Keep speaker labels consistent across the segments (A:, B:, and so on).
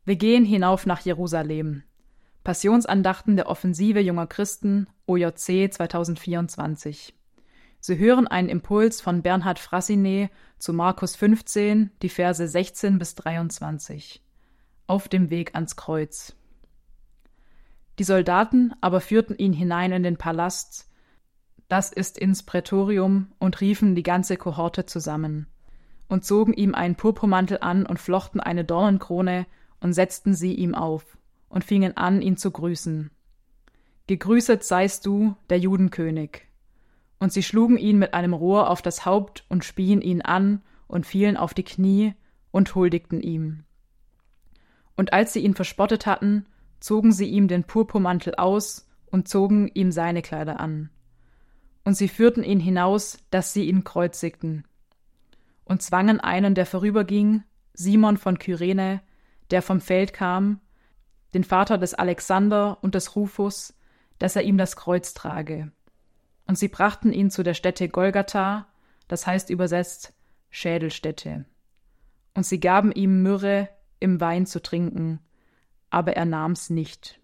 A: Wir gehen hinauf nach Jerusalem. Passionsandachten der Offensive junger Christen, OJC 2024. Sie hören einen Impuls von Bernhard Frasinet zu Markus 15, die Verse 16 bis 23. Auf dem Weg ans Kreuz. Die Soldaten aber führten ihn hinein in den Palast, das ist ins Prätorium, und riefen die ganze Kohorte zusammen, und zogen ihm einen Purpurmantel an und flochten eine Dornenkrone und setzten sie ihm auf und fingen an, ihn zu grüßen. Gegrüßet seist du, der Judenkönig. Und sie schlugen ihn mit einem Rohr auf das Haupt und spien ihn an und fielen auf die Knie und huldigten ihm. Und als sie ihn verspottet hatten, zogen sie ihm den Purpurmantel aus und zogen ihm seine Kleider an. Und sie führten ihn hinaus, dass sie ihn kreuzigten. Und zwangen einen, der vorüberging, Simon von Kyrene, der vom Feld kam, den Vater des Alexander und des Rufus, dass er ihm das Kreuz trage. Und sie brachten ihn zu der Stätte Golgatha, das heißt übersetzt Schädelstätte. Und sie gaben ihm Myrrhe im Wein zu trinken, aber er nahm's nicht.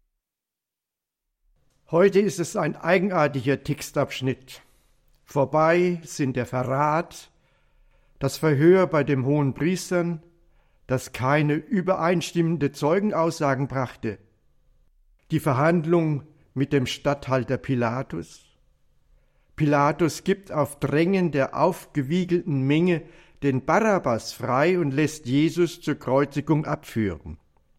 B: Heute ist es ein eigenartiger Textabschnitt. Vorbei sind der Verrat, das Verhör bei dem Hohenpriestern, das keine übereinstimmende Zeugenaussagen brachte, die Verhandlung mit dem Statthalter Pilatus. Pilatus gibt auf Drängen der aufgewiegelten Menge den Barabbas frei und lässt Jesus zur Kreuzigung abführen.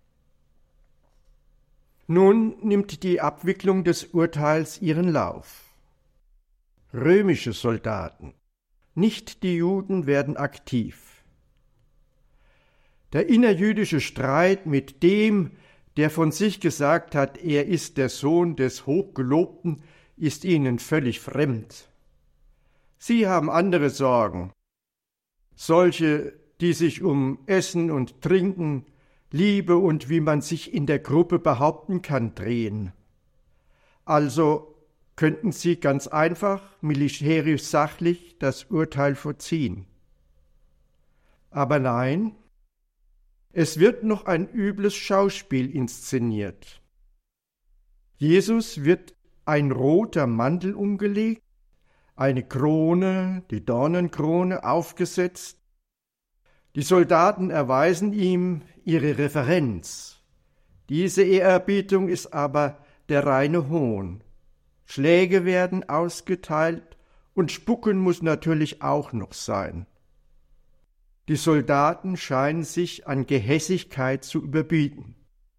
B: Nun nimmt die Abwicklung des Urteils ihren Lauf. Römische Soldaten, nicht die Juden, werden aktiv. Der innerjüdische Streit mit dem, der von sich gesagt hat, er ist der Sohn des Hochgelobten, ist ihnen völlig fremd. Sie haben andere Sorgen, solche, die sich um Essen und Trinken, Liebe und wie man sich in der Gruppe behaupten kann, drehen. Also könnten sie ganz einfach, militärisch sachlich, das Urteil vollziehen. Aber nein, es wird noch ein übles Schauspiel inszeniert. Jesus wird ein roter Mantel umgelegt, eine Krone, die Dornenkrone, aufgesetzt. Die Soldaten erweisen ihm ihre Reverenz. Diese Ehrerbietung ist aber der reine Hohn. Schläge werden ausgeteilt und Spucken muss natürlich auch noch sein. Die Soldaten scheinen sich an Gehässigkeit zu überbieten.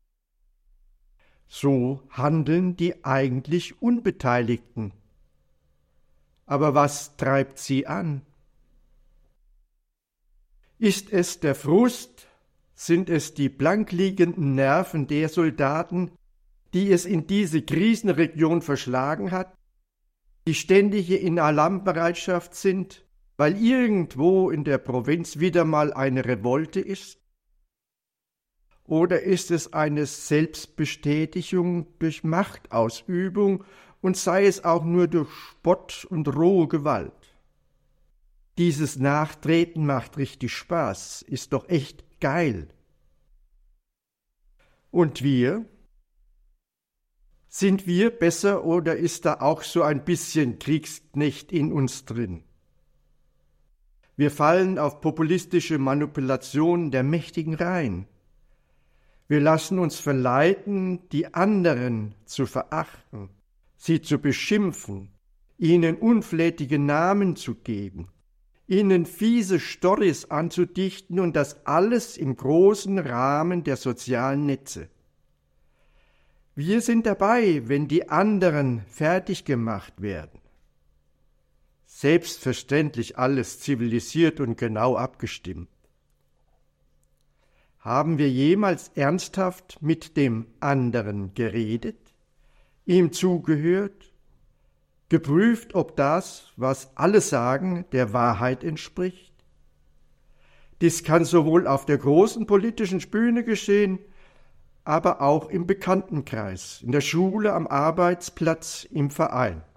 B: So handeln die eigentlich Unbeteiligten. Aber was treibt sie an? Ist es der Frust? Sind es die blankliegenden Nerven der Soldaten, die es in diese Krisenregion verschlagen hat, die ständig in Alarmbereitschaft sind, weil irgendwo in der Provinz wieder mal eine Revolte ist? Oder ist es eine Selbstbestätigung durch Machtausübung und sei es auch nur durch Spott und rohe Gewalt? Dieses Nachtreten macht richtig Spaß, ist doch echt geil. Und wir? Sind wir besser oder ist da auch so ein bisschen Kriegsknecht in uns drin? Wir fallen auf populistische Manipulationen der Mächtigen rein. Wir lassen uns verleiten, die anderen zu verachten, sie zu beschimpfen, ihnen unflätige Namen zu geben, ihnen fiese Storys anzudichten und das alles im großen Rahmen der sozialen Netze. Wir sind dabei, wenn die anderen fertig gemacht werden. Selbstverständlich alles zivilisiert und genau abgestimmt. Haben wir jemals ernsthaft mit dem anderen geredet, ihm zugehört, geprüft, ob das, was alle sagen, der Wahrheit entspricht? Dies kann sowohl auf der großen politischen Bühne geschehen, aber auch im Bekanntenkreis, in der Schule, am Arbeitsplatz, im Verein.